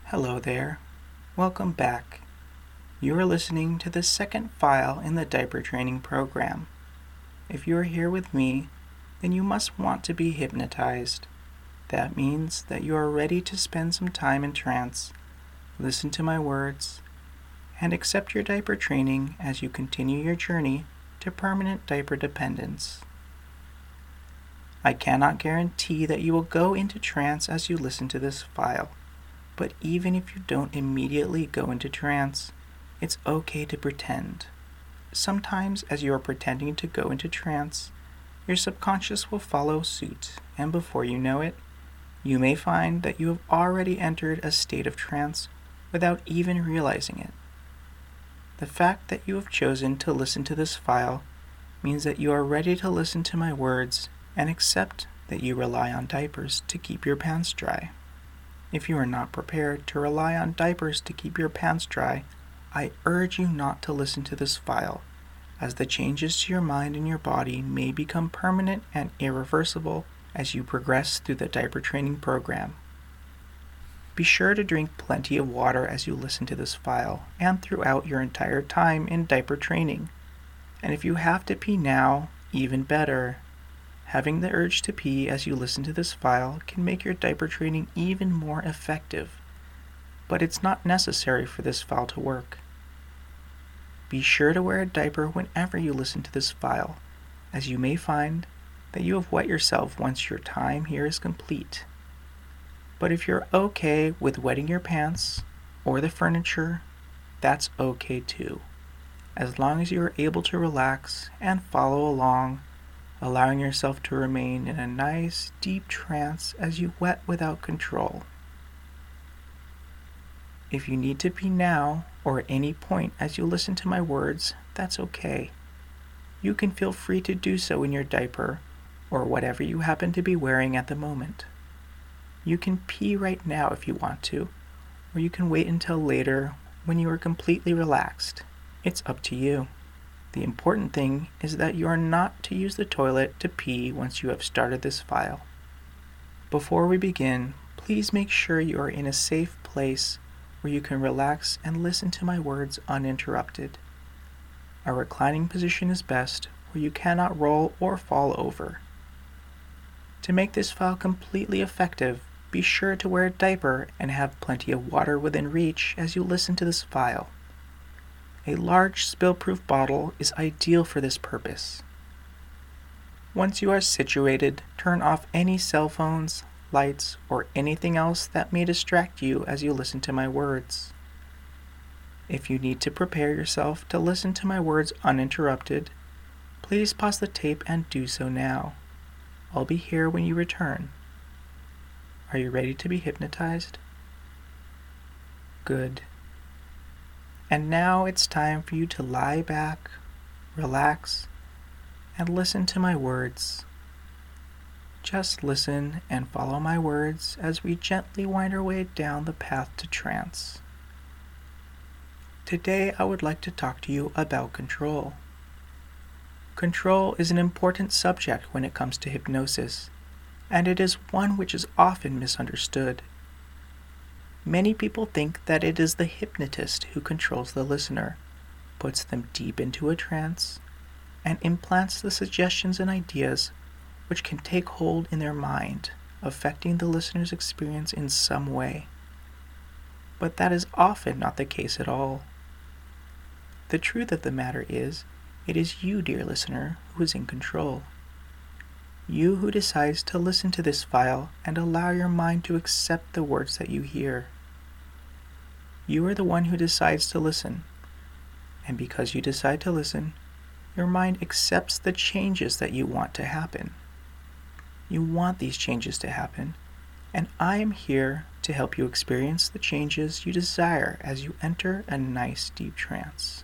Hello there. Welcome back. You are listening to the second file in the diaper training program. If you are here with me, then you must want to be hypnotized. That means that you are ready to spend some time in trance, listen to my words, and accept your diaper training as you continue your journey to permanent diaper dependence. I cannot guarantee that you will go into trance as you listen to this file. But even if you don't immediately go into trance, it's okay to pretend. Sometimes as you are pretending to go into trance, your subconscious will follow suit, and before you know it, you may find that you have already entered a state of trance without even realizing it. The fact that you have chosen to listen to this file means that you are ready to listen to my words and accept that you rely on diapers to keep your pants dry. If you are not prepared to rely on diapers to keep your pants dry, I urge you not to listen to this file, as the changes to your mind and your body may become permanent and irreversible as you progress through the diaper training program. Be sure to drink plenty of water as you listen to this file and throughout your entire time in diaper training. And if you have to pee now, even better. Having the urge to pee as you listen to this file can make your diaper training even more effective, but it's not necessary for this file to work. Be sure to wear a diaper whenever you listen to this file, as you may find that you have wet yourself once your time here is complete. But if you're okay with wetting your pants or the furniture, that's okay too, as long as you are able to relax and follow along, allowing yourself to remain in a nice, deep trance as you wet without control. If you need to pee now or at any point as you listen to my words, that's okay. You can feel free to do so in your diaper or whatever you happen to be wearing at the moment. You can pee right now if you want to, or you can wait until later when you are completely relaxed. It's up to you. The important thing is that you are not to use the toilet to pee once you have started this file. Before we begin, please make sure you are in a safe place where you can relax and listen to my words uninterrupted. A reclining position is best where you cannot roll or fall over. To make this file completely effective, be sure to wear a diaper and have plenty of water within reach as you listen to this file. A large spill-proof bottle is ideal for this purpose. Once you are situated, turn off any cell phones, lights, or anything else that may distract you as you listen to my words. If you need to prepare yourself to listen to my words uninterrupted, please pause the tape and do so now. I'll be here when you return. Are you ready to be hypnotized? Good. And now it's time for you to lie back, relax, and listen to my words. Just listen and follow my words as we gently wind our way down the path to trance. Today I would like to talk to you about control. Control is an important subject when it comes to hypnosis, and it is one which is often misunderstood. Many people think that it is the hypnotist who controls the listener, puts them deep into a trance, and implants the suggestions and ideas which can take hold in their mind, affecting the listener's experience in some way. But that is often not the case at all. The truth of the matter is, it is you, dear listener, who is in control. You who decides to listen to this file and allow your mind to accept the words that you hear. You are the one who decides to listen, and because you decide to listen, your mind accepts the changes that you want to happen. You want these changes to happen, and I am here to help you experience the changes you desire as you enter a nice deep trance.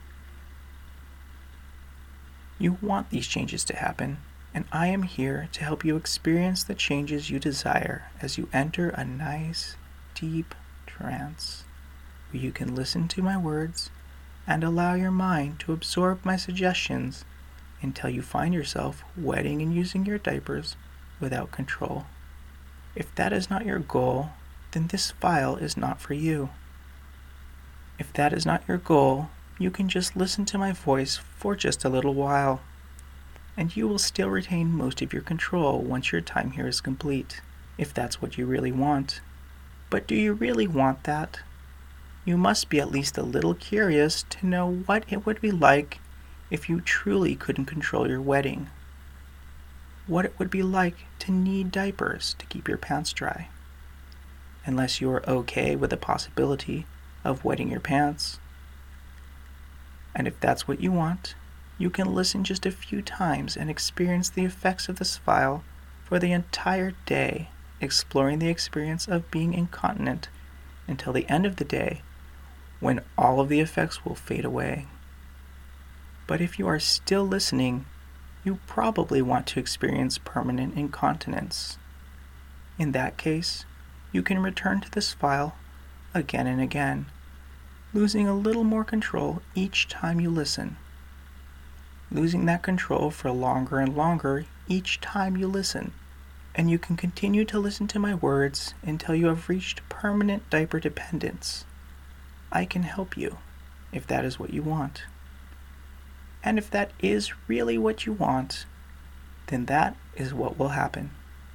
You want these changes to happen, and I am here to help you experience the changes you desire as you enter a nice deep trance, where you can listen to my words and allow your mind to absorb my suggestions until you find yourself wetting and using your diapers without control. If that is not your goal, then this file is not for you. If that is not your goal, you can just listen to my voice for just a little while, and you will still retain most of your control once your time here is complete, if that's what you really want. But do you really want that? You must be at least a little curious to know what it would be like if you truly couldn't control your wetting. What it would be like to need diapers to keep your pants dry. Unless you are okay with the possibility of wetting your pants. And if that's what you want, you can listen just a few times and experience the effects of this file for the entire day, exploring the experience of being incontinent until the end of the day, when all of the effects will fade away. But if you are still listening, you probably want to experience permanent incontinence. In that case, you can return to this file again and again, losing a little more control each time you listen. Losing that control for longer and longer each time you listen. And you can continue to listen to my words until you have reached permanent diaper dependence. I can help you if that is what you want. And if that is really what you want, then that is what will happen.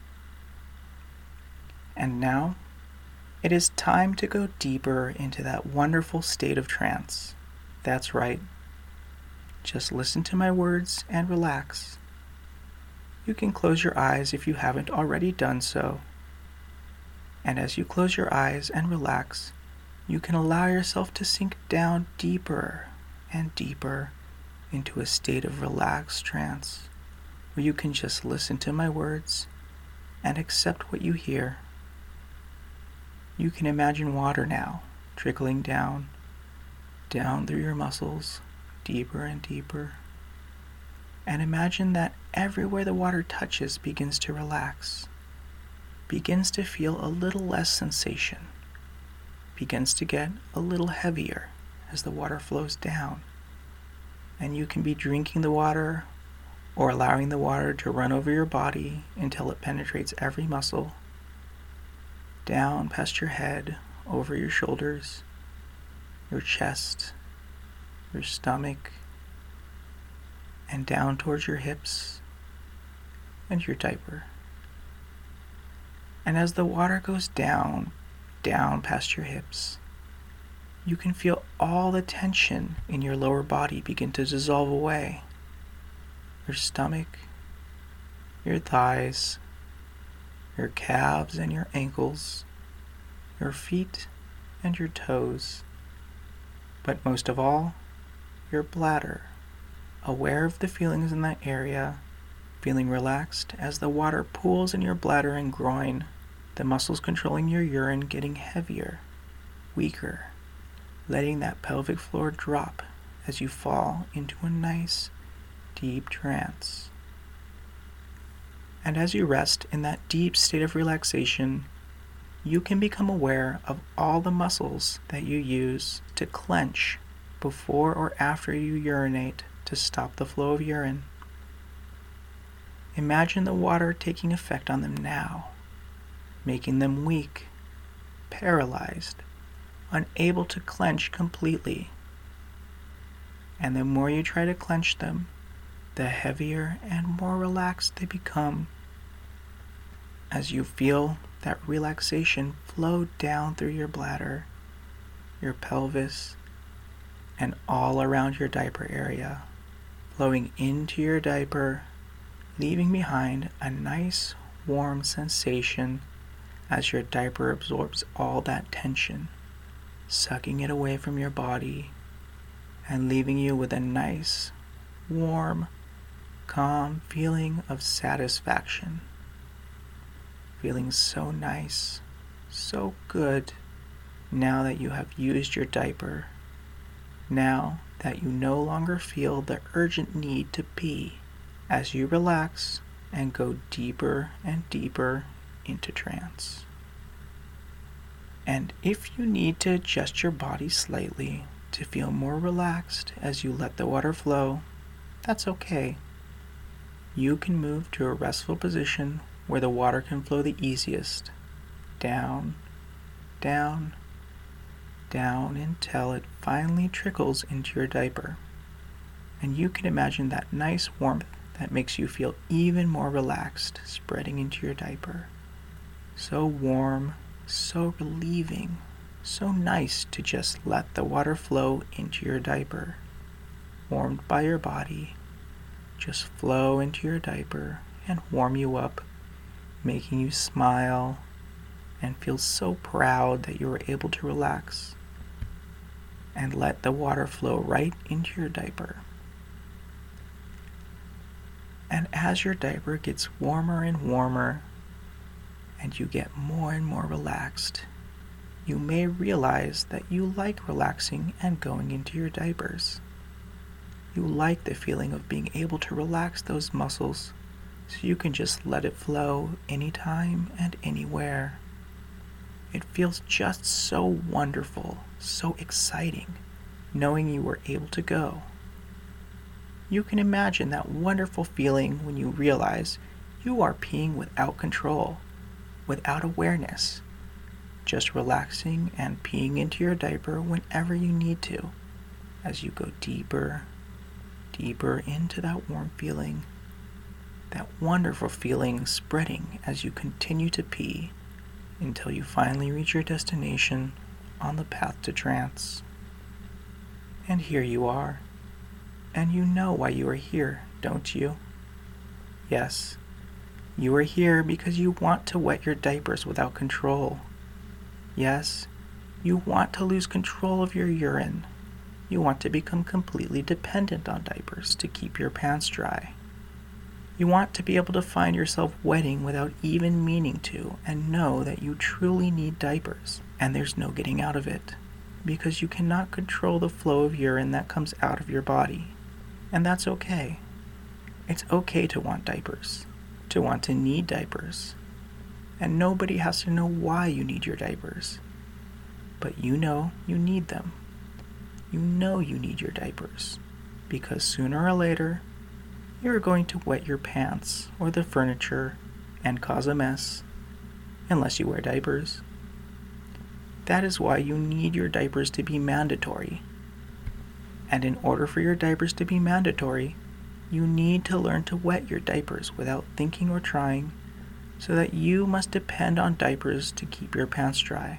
And now, it is time to go deeper into that wonderful state of trance. That's right. Just listen to my words and relax. You can close your eyes if you haven't already done so. And as you close your eyes and relax, you can allow yourself to sink down deeper and deeper into a state of relaxed trance, where you can just listen to my words and accept what you hear. You can imagine water now, trickling down through your muscles, deeper and deeper. And imagine that everywhere the water touches begins to relax, begins to feel a little less sensation, begins to get a little heavier as the water flows down. And you can be drinking the water or allowing the water to run over your body until it penetrates every muscle, down past your head, over your shoulders, your chest, your stomach, and down towards your hips and your diaper. And as the water goes down past your hips, you can feel all the tension in your lower body begin to dissolve away. Your stomach, your thighs, your calves and your ankles, your feet and your toes, but most of all, your bladder, aware of the feelings in that area, feeling relaxed as the water pools in your bladder and groin, the muscles controlling your urine getting heavier, weaker, letting that pelvic floor drop as you fall into a nice, deep trance. And as you rest in that deep state of relaxation, you can become aware of all the muscles that you use to clench before or after you urinate to stop the flow of urine. Imagine the water taking effect on them now, making them weak, paralyzed, unable to clench completely. And the more you try to clench them, the heavier and more relaxed they become. As you feel that relaxation flow down through your bladder, your pelvis, and all around your diaper area, flowing into your diaper, leaving behind a nice warm sensation as your diaper absorbs all that tension, sucking it away from your body and leaving you with a nice, warm, calm feeling of satisfaction. Feeling so nice, so good, now that you have used your diaper, now that you no longer feel the urgent need to pee, as you relax and go deeper and deeper into trance. And if you need to adjust your body slightly to feel more relaxed as you let the water flow, that's okay. You can move to a restful position where the water can flow the easiest, down down, down until it finally trickles into your diaper. And you can imagine that nice warmth that makes you feel even more relaxed spreading into your diaper. So warm, so relieving, so nice to just let the water flow into your diaper. Warmed by your body, just flow into your diaper and warm you up, making you smile and feel so proud that you were able to relax and let the water flow right into your diaper. And as your diaper gets warmer and warmer, and you get more and more relaxed, you may realize that you like relaxing and going into your diapers. You like the feeling of being able to relax those muscles so you can just let it flow anytime and anywhere. It feels just so wonderful, so exciting, knowing you were able to go. You can imagine that wonderful feeling when you realize you are peeing without control, without awareness, just relaxing and peeing into your diaper whenever you need to, as you go deeper, deeper into that warm feeling, that wonderful feeling spreading as you continue to pee until you finally reach your destination on the path to trance. And here you are. And you know why you are here, don't you? Yes, you are here because you want to wet your diapers without control. Yes, you want to lose control of your urine. You want to become completely dependent on diapers to keep your pants dry. You want to be able to find yourself wetting without even meaning to and know that you truly need diapers and there's no getting out of it because you cannot control the flow of urine that comes out of your body. And that's okay. It's okay to want diapers, to want to need diapers. And nobody has to know why you need your diapers. But you know you need them. You know you need your diapers, because sooner or later, you're going to wet your pants or the furniture and cause a mess, unless you wear diapers. That is why you need your diapers to be mandatory. And in order for your diapers to be mandatory, you need to learn to wet your diapers without thinking or trying, so that you must depend on diapers to keep your pants dry.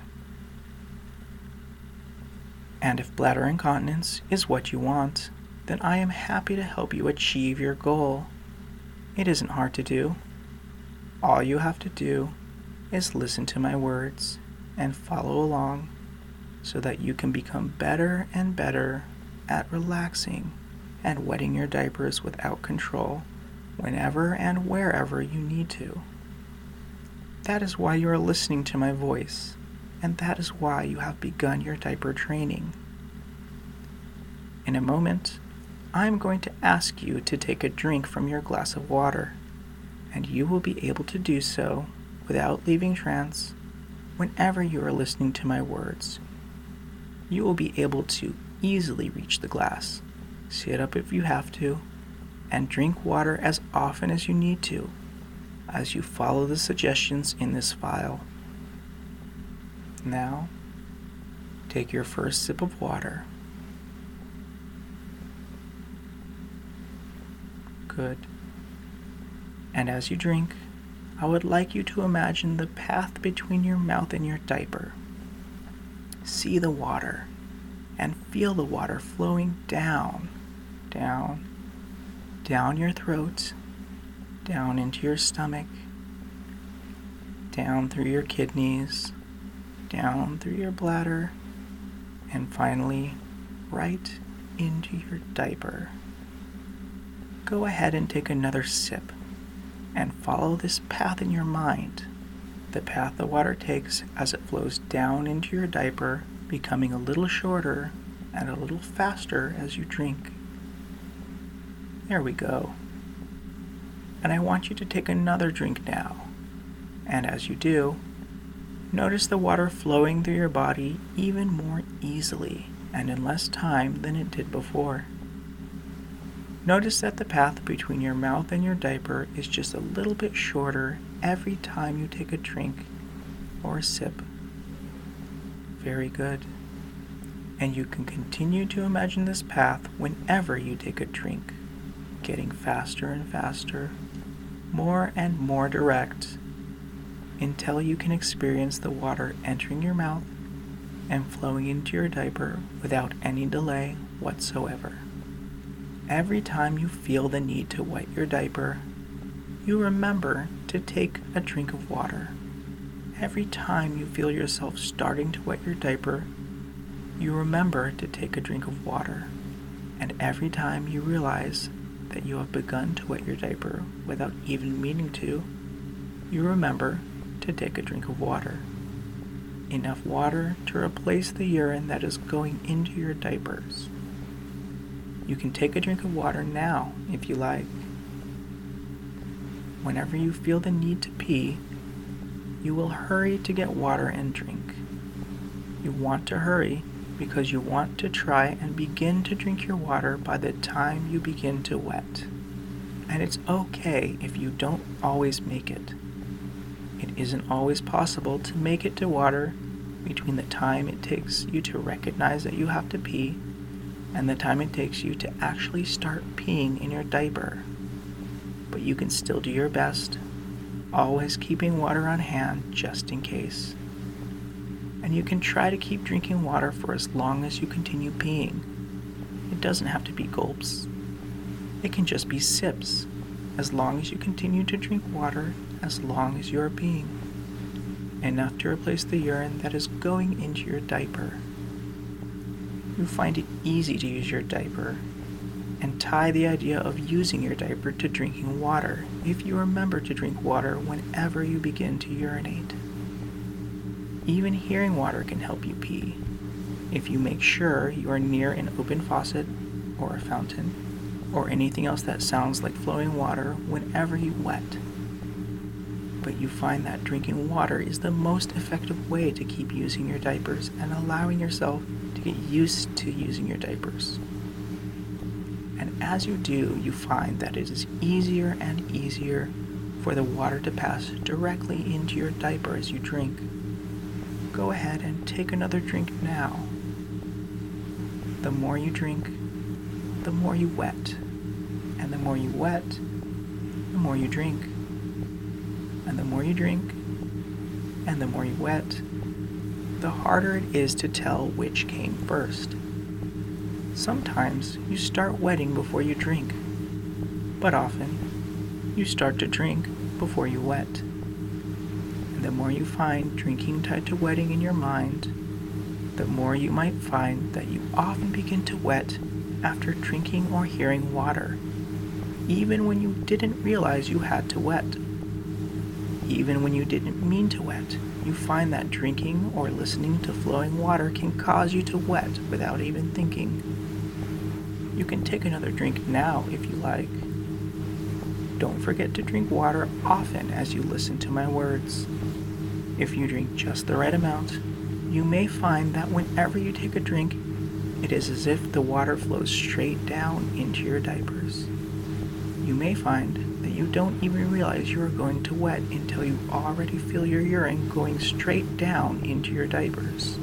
And if bladder incontinence is what you want, then I am happy to help you achieve your goal. It isn't hard to do. All you have to do is listen to my words and follow along so that you can become better and better at relaxing and wetting your diapers without control whenever and wherever you need to. That is why you are listening to my voice, and that is why you have begun your diaper training. In a moment, I'm going to ask you to take a drink from your glass of water, and you will be able to do so without leaving trance whenever you are listening to my words. You will be able to easily reach the glass, sit up if you have to, and drink water as often as you need to, as you follow the suggestions in this file. Now, take your first sip of water. Good. And as you drink, I would like you to imagine the path between your mouth and your diaper. See the water, and feel the water flowing down, down, down your throat, down into your stomach, down through your kidneys, down through your bladder, and finally, right into your diaper. Go ahead and take another sip, and follow this path in your mind, the path the water takes as it flows down into your diaper, becoming a little shorter and a little faster as you drink. There we go. And I want you to take another drink now. And as you do, notice the water flowing through your body even more easily and in less time than it did before. Notice that the path between your mouth and your diaper is just a little bit shorter every time you take a drink or a sip. very good. And you can continue to imagine this path whenever you take a drink, getting faster and faster, more and more direct, until you can experience the water entering your mouth and flowing into your diaper without any delay whatsoever. Every time you feel the need to wet your diaper, you remember to take a drink of water. Every time you feel yourself starting to wet your diaper, you remember to take a drink of water. And every time you realize that you have begun to wet your diaper without even meaning to, you remember to take a drink of water. Enough water to replace the urine that is going into your diapers. You can take a drink of water now if you like. Whenever you feel the need to pee, you will hurry to get water and drink. You want to hurry because you want to try and begin to drink your water by the time you begin to wet. And it's okay if you don't always make it. It isn't always possible to make it to water between the time it takes you to recognize that you have to pee and the time it takes you to actually start peeing in your diaper. But you can still do your best, always keeping water on hand just in case. And you can try to keep drinking water for as long as you continue peeing. It doesn't have to be gulps. It can just be sips, as long as you continue to drink water as long as you are peeing. Enough to replace the urine that is going into your diaper. You find it easy to use your diaper and tie the idea of using your diaper to drinking water if you remember to drink water whenever you begin to urinate. Even hearing water can help you pee if you make sure you are near an open faucet or a fountain or anything else that sounds like flowing water whenever you wet. But you find that drinking water is the most effective way to keep using your diapers and allowing yourself to get used to using your diapers. And as you do, you find that it is easier and easier for the water to pass directly into your diaper as you drink. Go ahead and take another drink now. The more you drink, the more you wet. And the more you wet, the more you drink. And the more you drink, and the more you wet, the harder it is to tell which came first. Sometimes you start wetting before you drink, but often you start to drink before you wet. And the more you find drinking tied to wetting in your mind, the more you might find that you often begin to wet after drinking or hearing water, even when you didn't realize you had to wet. Even when you didn't mean to wet, you find that drinking or listening to flowing water can cause you to wet without even thinking. You can take another drink now if you like. Don't forget to drink water often as you listen to my words. If you drink just the right amount, you may find that whenever you take a drink, it is as if the water flows straight down into your diapers. You may find that you don't even realize you are going to wet until you already feel your urine going straight down into your diapers.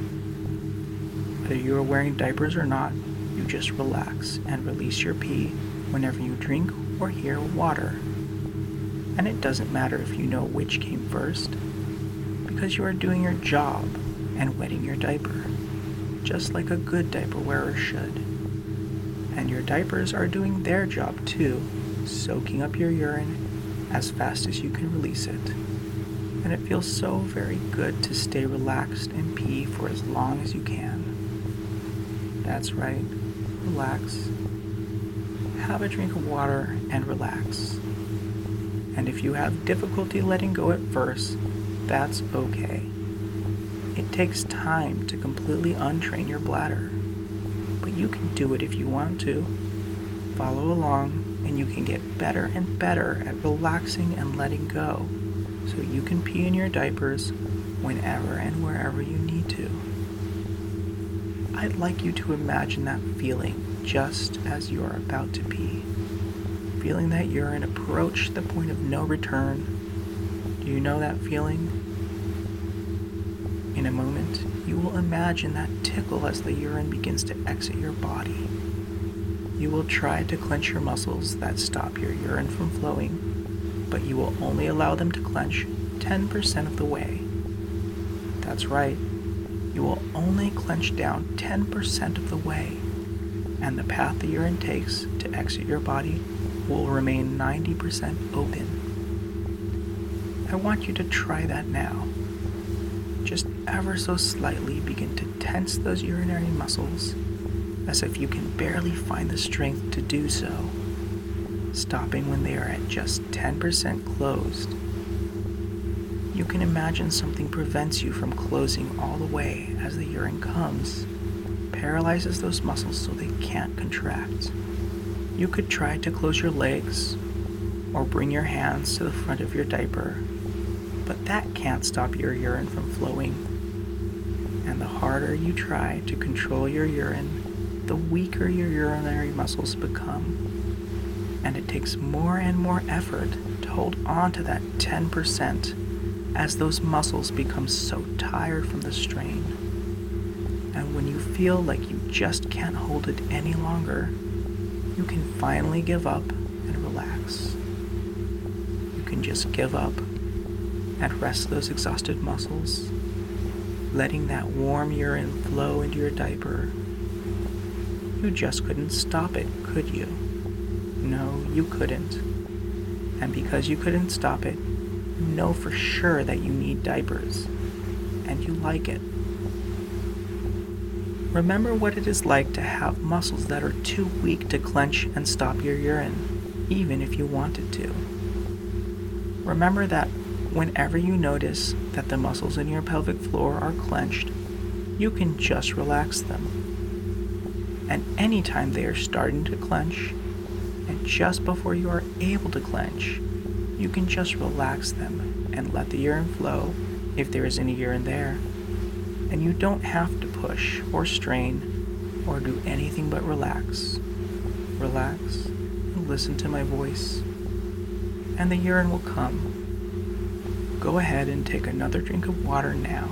Whether you are wearing diapers or not, you just relax and release your pee whenever you drink or hear water. And it doesn't matter if you know which came first, because you are doing your job and wetting your diaper, just like a good diaper wearer should. And your diapers are doing their job too, soaking up your urine as fast as you can release it. And it feels so very good to stay relaxed and pee for as long as you can. That's right, relax. Have a drink of water and relax. And if you have difficulty letting go at first, that's okay. It takes time to completely untrain your bladder, but you can do it if you want to. Follow along and you can get better and better at relaxing and letting go, so you can pee in your diapers whenever and wherever you need to. I'd like you to imagine that feeling just as you are about to pee, feeling that urine approach the point of no return. Do you know that feeling? In a moment, you you will imagine that tickle as the urine begins to exit your body. You will try to clench your muscles that stop your urine from flowing, but you will only allow them to clench 10% of the way. That's right, you will only clench down 10% of the way, and the path the urine takes to exit your body will remain 90% open. I want you to try that now. Just ever so slightly begin to tense those urinary muscles, as if you can barely find the strength to do so, stopping when they are at just 10% closed. You can imagine something prevents you from closing all the way as the urine comes, paralyzes those muscles so they can't contract. You could try to close your legs or bring your hands to the front of your diaper, but that can't stop your urine from flowing. And the harder you try to control your urine, the weaker your urinary muscles become. And it takes more and more effort to hold on to that 10% as those muscles become so tired from the strain. And when you feel like you just can't hold it any longer, you can finally give up and relax. You can just give up and rest those exhausted muscles, letting that warm urine flow into your diaper. You just couldn't stop it, could you? No, you couldn't. And because you couldn't stop it, you know for sure that you need diapers, and you like it. Remember what it is like to have muscles that are too weak to clench and stop your urine, even if you wanted to. Remember that whenever you notice that the muscles in your pelvic floor are clenched, you can just relax them. And anytime they are starting to clench, and just before you are able to clench, you can just relax them and let the urine flow if there is any urine there. And you don't have to push or strain or do anything but relax. Relax and listen to my voice, and the urine will come. Go ahead and take another drink of water now.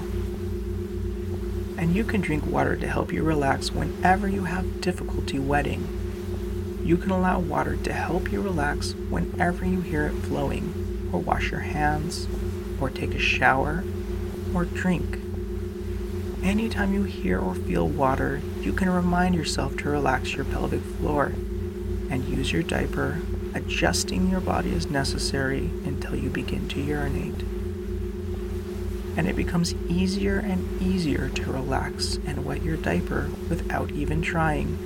And you can drink water to help you relax whenever you have difficulty wetting. You can allow water to help you relax whenever you hear it flowing, or wash your hands, or take a shower, or drink. Anytime you hear or feel water, you can remind yourself to relax your pelvic floor and use your diaper, adjusting your body as necessary until you begin to urinate. And it becomes easier and easier to relax and wet your diaper without even trying.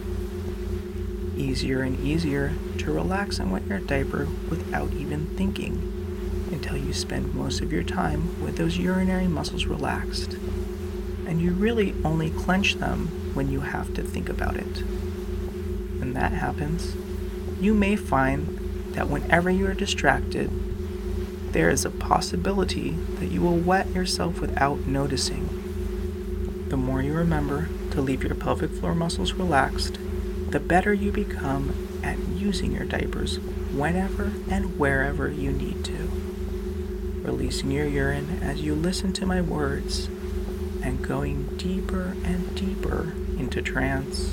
Easier and easier to relax and wet your diaper without even thinking, until you spend most of your time with those urinary muscles relaxed. And you really only clench them when you have to think about it. When that happens, you may find that whenever you are distracted, there is a possibility that you will wet yourself without noticing. The more you remember to leave your pelvic floor muscles relaxed, the better you become at using your diapers whenever and wherever you need to. Releasing your urine as you listen to my words and going deeper and deeper into trance.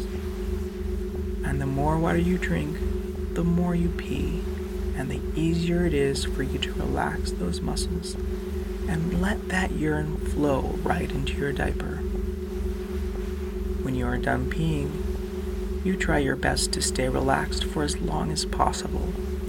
And the more water you drink, the more you pee, and the easier it is for you to relax those muscles and let that urine flow right into your diaper. When you are done peeing, you try your best to stay relaxed for as long as possible.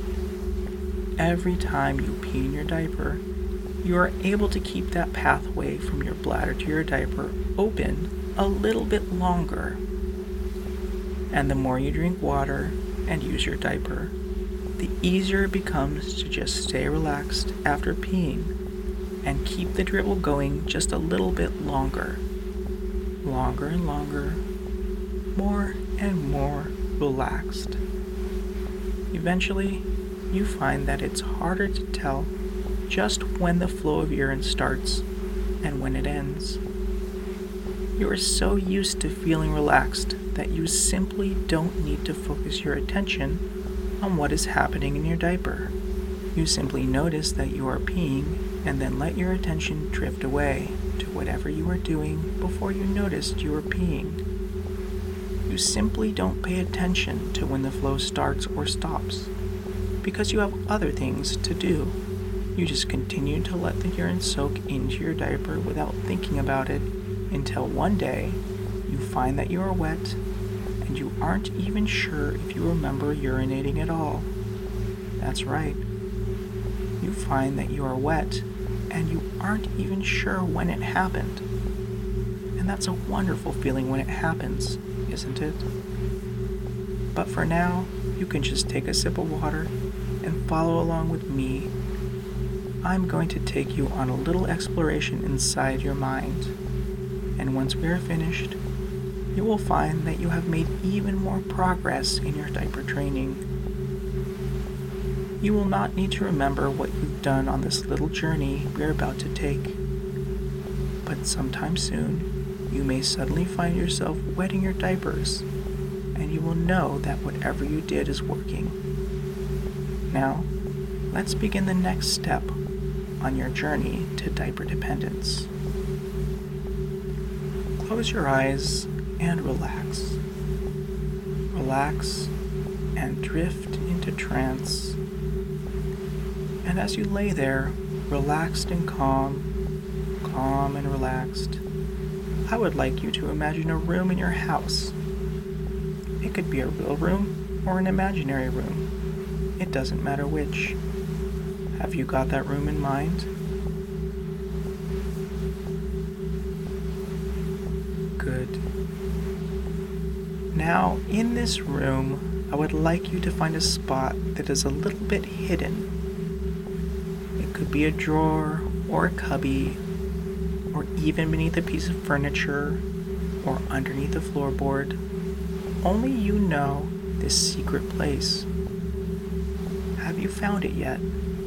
Every time you pee in your diaper, you are able to keep that pathway from your bladder to your diaper open a little bit longer. And the more you drink water and use your diaper, the easier it becomes to just stay relaxed after peeing and keep the dribble going just a little bit longer. Longer and longer, more and more relaxed. Eventually, you find that it's harder to tell just when the flow of urine starts and when it ends. You are so used to feeling relaxed that you simply don't need to focus your attention on what is happening in your diaper. You simply notice that you are peeing and then let your attention drift away to whatever you were doing before you noticed you were peeing. You simply don't pay attention to when the flow starts or stops because you have other things to do. You just continue to let the urine soak into your diaper without thinking about it until one day you find that you are wet and you aren't even sure if you remember urinating at all. That's right. You find that you are wet and you aren't even sure when it happened. And that's a wonderful feeling when it happens, isn't it? But for now, you can just take a sip of water and follow along with me. I'm going to take you on a little exploration inside your mind. And once we are finished, you will find that you have made even more progress in your diaper training. You will not need to remember what you've done on this little journey we are about to take. But sometime soon, you may suddenly find yourself wetting your diapers, and you will know that whatever you did is working. Now, let's begin the next step on your journey to diaper dependence. Close your eyes and relax. Relax and drift into trance. And as you lay there, relaxed and calm and relaxed, I would like you to imagine a room in your house. It could be a real room or an imaginary room. It doesn't matter which. Have you got that room in mind? Good. Now, in this room, I would like you to find a spot that is a little bit hidden. It could be a drawer or a cubby, or even beneath a piece of furniture, or underneath a floorboard. Only you know this secret place. Have you found it yet?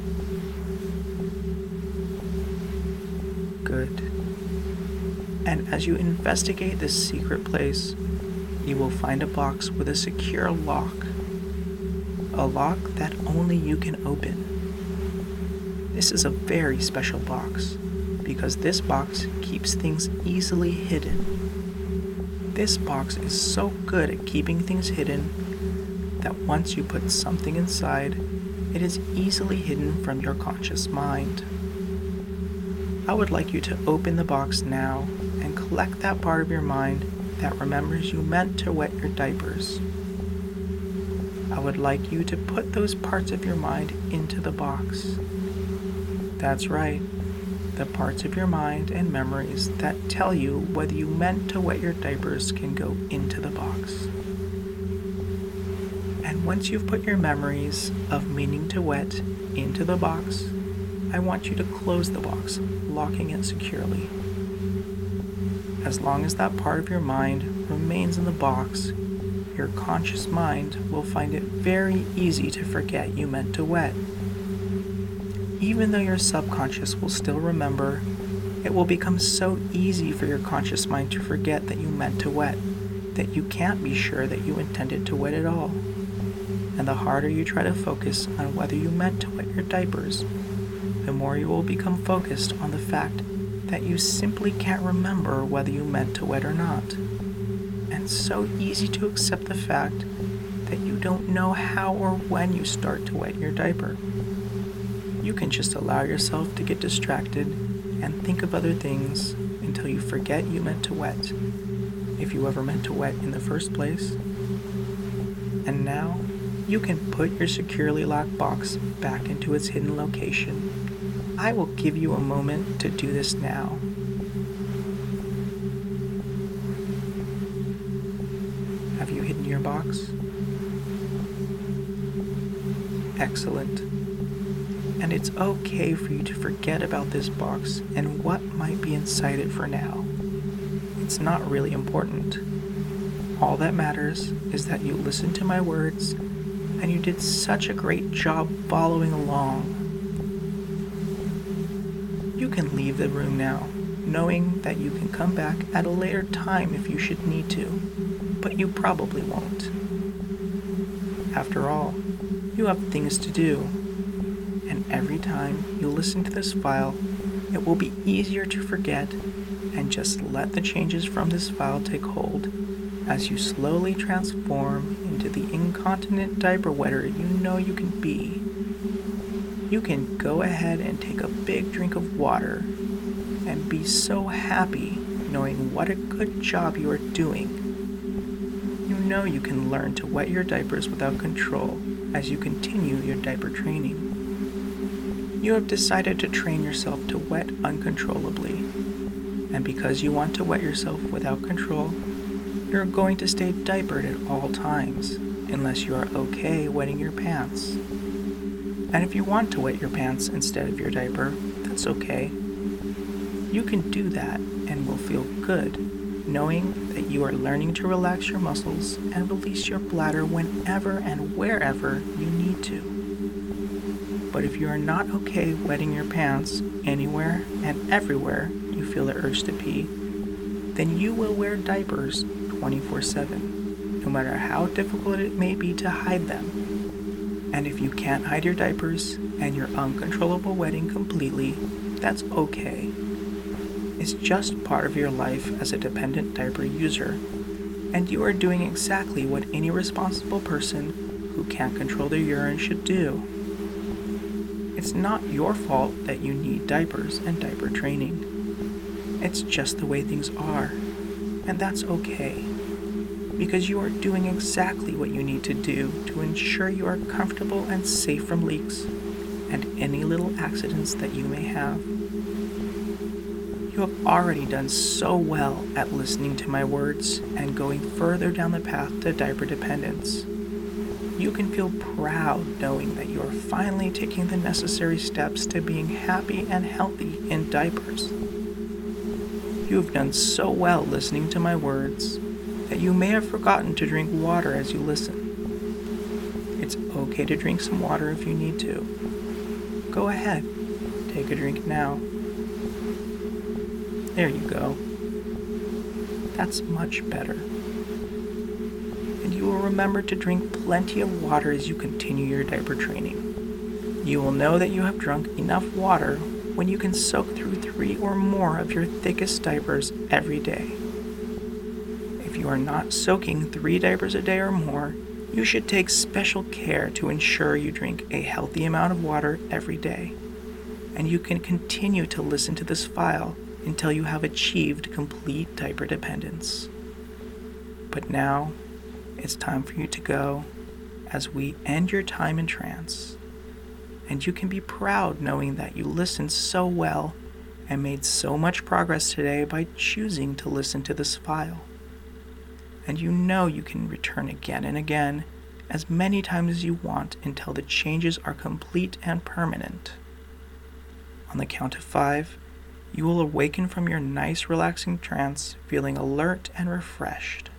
Good. And as you investigate this secret place, you will find a box with a secure lock. A lock that only you can open. This is a very special box because this box keeps things easily hidden. This box is so good at keeping things hidden that once you put something inside, it is easily hidden from your conscious mind. I would like you to open the box now and collect that part of your mind that remembers you meant to wet your diapers. I would like you to put those parts of your mind into the box. That's right, the parts of your mind and memories that tell you whether you meant to wet your diapers can go into the box. And once you've put your memories of meaning to wet into the box, I want you to close the box, locking it securely. As long as that part of your mind remains in the box, your conscious mind will find it very easy to forget you meant to wet. Even though your subconscious will still remember, it will become so easy for your conscious mind to forget that you meant to wet, that you can't be sure that you intended to wet at all. And the harder you try to focus on whether you meant to wet your diapers, the more you will become focused on the fact that you simply can't remember whether you meant to wet or not. And so easy to accept the fact that you don't know how or when you start to wet your diaper. You can just allow yourself to get distracted and think of other things until you forget you meant to wet, if you ever meant to wet in the first place. And now, you can put your securely locked box back into its hidden location. I will give you a moment to do this now. Have you hidden your box? Excellent. And it's okay for you to forget about this box and what might be inside it for now. It's not really important. All that matters is that you listened to my words and you did such a great job following along. You can leave the room now, knowing that you can come back at a later time if you should need to, but you probably won't. After all, you have things to do. and every time you listen to this file, it will be easier to forget and just let the changes from this file take hold as you slowly transform into the incontinent diaper wetter you know you can be. You can go ahead and take a big drink of water and be so happy knowing what a good job you are doing. You know you can learn to wet your diapers without control as you continue your diaper training. You have decided to train yourself to wet uncontrollably, and because you want to wet yourself without control, you're going to stay diapered at all times, unless you are okay wetting your pants. And if you want to wet your pants instead of your diaper, that's okay. You can do that and will feel good, knowing that you are learning to relax your muscles and release your bladder whenever and wherever you need to. But if you are not okay wetting your pants anywhere and everywhere you feel the urge to pee, then you will wear diapers 24/7, no matter how difficult it may be to hide them. And if you can't hide your diapers and your uncontrollable wetting completely, that's okay. It's just part of your life as a dependent diaper user, and you are doing exactly what any responsible person who can't control their urine should do. It's not your fault that you need diapers and diaper training. It's just the way things are, and that's okay, because you are doing exactly what you need to do to ensure you are comfortable and safe from leaks and any little accidents that you may have. You have already done so well at listening to my words and going further down the path to diaper dependence. You can feel proud knowing that you are finally taking the necessary steps to being happy and healthy in diapers. You have done so well listening to my words that you may have forgotten to drink water as you listen. It's okay to drink some water if you need to. Go ahead, take a drink now. There you go. That's much better. And you will remember to drink plenty of water as you continue your diaper training. You will know that you have drunk enough water when you can soak through 3 or more of your thickest diapers every day. If you are not soaking 3 diapers a day or more, you should take special care to ensure you drink a healthy amount of water every day. And you can continue to listen to this file until you have achieved complete diaper dependence. But now, it's time for you to go as we end your time in trance. And you can be proud knowing that you listened so well and made so much progress today by choosing to listen to this file. And you know you can return again and again, as many times as you want until the changes are complete and permanent. On the count of 5, you will awaken from your nice relaxing trance feeling alert and refreshed.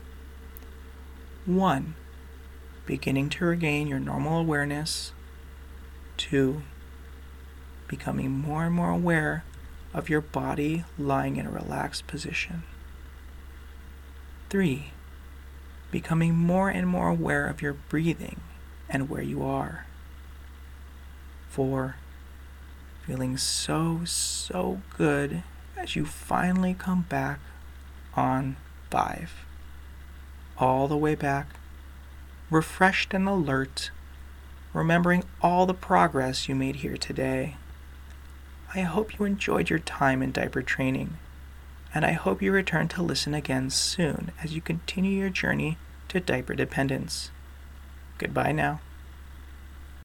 1. Beginning to regain your normal awareness. 2. Becoming more and more aware of your body lying in a relaxed position. 3. Becoming more and more aware of your breathing and where you are. 4. Feeling so good as you finally come back on 5. All the way back, refreshed and alert, remembering all the progress you made here today. I hope you enjoyed your time in diaper training, and I hope you return to listen again soon as you continue your journey to diaper dependence. Goodbye now.